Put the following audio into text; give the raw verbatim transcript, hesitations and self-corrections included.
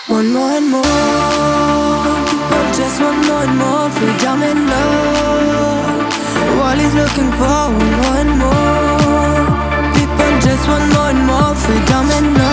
Want more and more. People just want more and more freedom and love. The world is looking for more and more. People just want more and more freedom and love.